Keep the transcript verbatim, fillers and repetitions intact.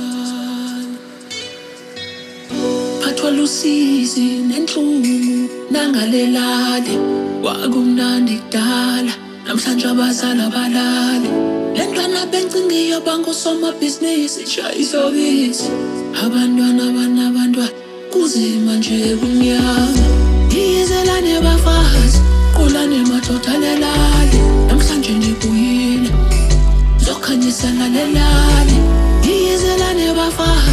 phathwa lusizi nenhlungu nangalelali kwakumnandi kudala namhlanje abazali abalali lentwana bencingiyo bangosomabhizinisi ishayisobisi abantwana banabantwana kuzima nje kumnyama izelane bafazi qulane madoda lelali namhlanje nibuyile zokhanyisela lelali izelane bafazi